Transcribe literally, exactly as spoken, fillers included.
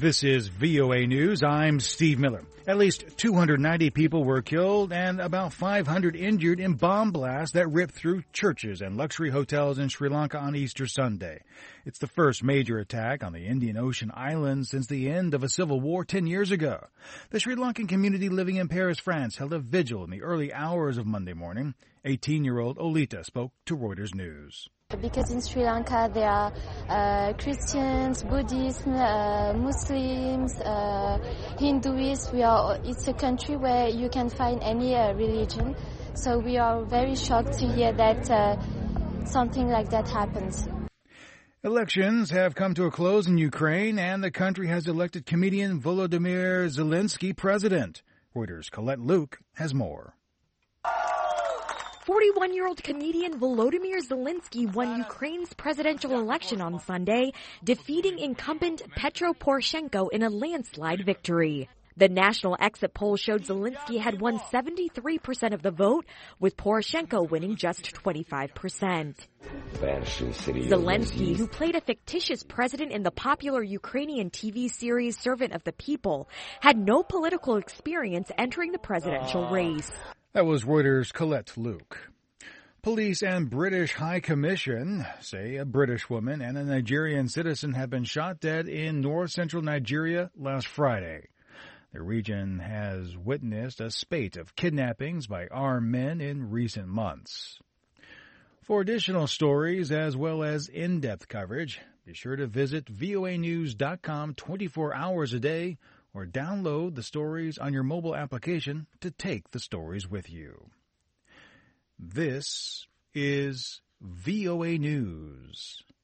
This is V O A News. I'm Steve Miller. At least two hundred ninety people were killed and about five hundred injured in bomb blasts that ripped through churches and luxury hotels in Sri Lanka on Easter Sunday. It's the first major attack on the Indian Ocean island since the end of a civil war ten years ago. The Sri Lankan community living in Paris, France, held a vigil in the early hours of Monday morning. eighteen-year-old Olita spoke to Reuters News. Because in Sri Lanka there are uh, Christians, Buddhists, uh, Muslims, uh, Hindus. We are, it's a country where you can find any uh, religion. So we are very shocked to hear that uh, something like that happens. Elections have come to a close in Ukraine, and the country has elected comedian Volodymyr Zelensky president. Reuters' Colette Luke has more. forty-one-year-old comedian Volodymyr Zelensky won Ukraine's presidential election on Sunday, defeating incumbent Petro Poroshenko in a landslide victory. The national exit poll showed Zelensky had won seventy-three percent of the vote, with Poroshenko winning just twenty-five percent. Zelensky, who played a fictitious president in the popular Ukrainian T V series Servant of the People, had no political experience entering the presidential race. That was Reuters' Colette Luke. Police and British High Commission say a British woman and a Nigerian citizen have been shot dead in north-central Nigeria last Friday. The region has witnessed a spate of kidnappings by armed men in recent months. For additional stories as well as in-depth coverage, be sure to visit V O A news dot com twenty-four hours a day or download the stories on your mobile application to take the stories with you. This is V O A News.